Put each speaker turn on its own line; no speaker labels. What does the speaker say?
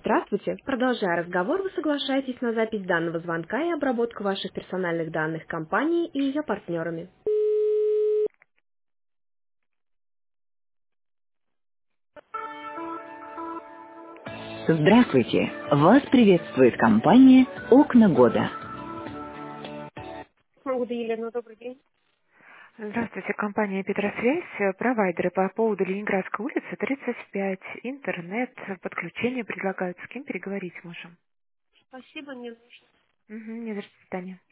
Здравствуйте. Продолжая разговор, вы соглашаетесь на запись данного звонка и обработку ваших персональных данных компании и ее партнерами. Здравствуйте. Вас приветствует компания «Окна года». Могу, Елена, добрый день.
Здравствуйте, компания «Петросвязь», провайдеры по поводу Ленинградской улицы, 35, интернет, подключение предлагают, с кем переговорить можем.
Спасибо, не
Угу, не до свидания.